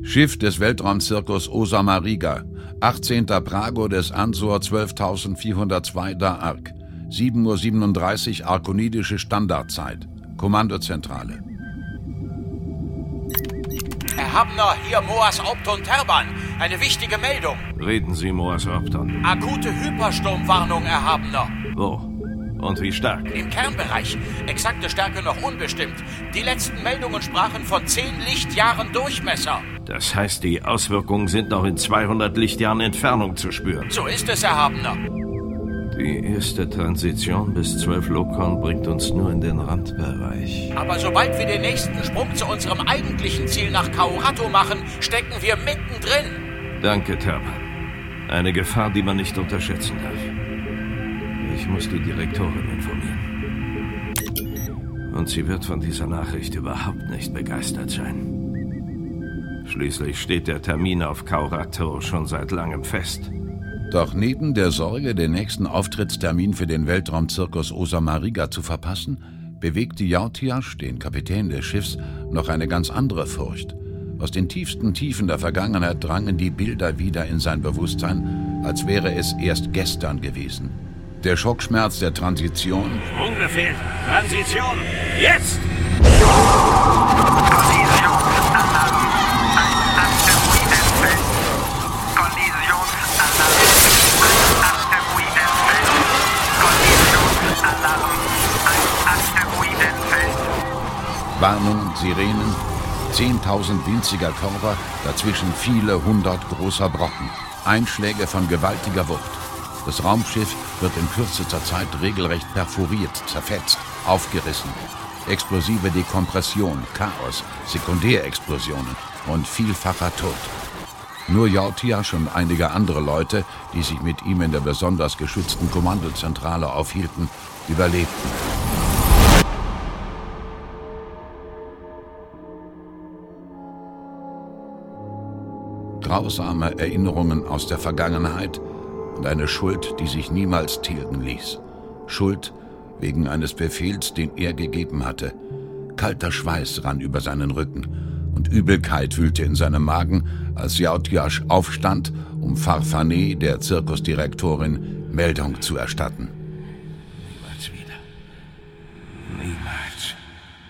Schiff des Weltraumzirkus Osama Riga, 18. Prago des Ansor 12402 da Arc, 7:37 Uhr arkonidische Standardzeit. Kommandozentrale. Erhabener, hier Moas Opton Terban. Eine wichtige Meldung. Reden Sie, Moas Opton. Akute Hypersturmwarnung, Erhabener. Wo? Und wie stark? Im Kernbereich. Exakte Stärke noch unbestimmt. Die letzten Meldungen sprachen von 10 Lichtjahren Durchmesser. Das heißt, die Auswirkungen sind noch in 200 Lichtjahren Entfernung zu spüren. So ist es, Erhabener. Die erste Transition bis 12 Lokon bringt uns nur in den Randbereich. Aber sobald wir den nächsten Sprung zu unserem eigentlichen Ziel nach Kaurato machen, stecken wir mittendrin. Danke, Terban. Eine Gefahr, die man nicht unterschätzen darf. Ich muss die Direktorin informieren. Und sie wird von dieser Nachricht überhaupt nicht begeistert sein. Schließlich steht der Termin auf Kaurato schon seit langem fest. Doch neben der Sorge, den nächsten Auftrittstermin für den Weltraumzirkus Osama Riga zu verpassen, bewegte Yautiash, den Kapitän des Schiffs, noch eine ganz andere Furcht. Aus den tiefsten Tiefen der Vergangenheit drangen die Bilder wieder in sein Bewusstsein, als wäre es erst gestern gewesen. Der Schockschmerz der Transition. Sprungbefehl. Transition. Jetzt! Warnung, Sirenen, 10.000 winziger Körper, dazwischen viele hundert großer Brocken. Einschläge von gewaltiger Wucht. Das Raumschiff wird in kürzester Zeit regelrecht perforiert, zerfetzt, aufgerissen. Explosive Dekompression, Chaos, Sekundärexplosionen und vielfacher Tod. Nur Yautiash und einige andere Leute, die sich mit ihm in der besonders geschützten Kommandozentrale aufhielten, überlebten. Grausame Erinnerungen aus der Vergangenheit und eine Schuld, die sich niemals tilgen ließ. Schuld wegen eines Befehls, den er gegeben hatte. Kalter Schweiß rann über seinen Rücken und Übelkeit wühlte in seinem Magen, als Yautiash aufstand, um Farfane, der Zirkusdirektorin, Meldung zu erstatten. Niemals wieder. Niemals.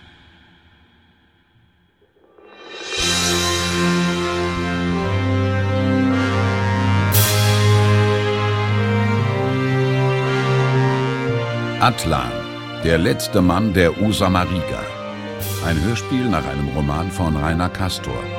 Atlan, der letzte Mann der Osama Riga. Ein Hörspiel nach einem Roman von Rainer Castor.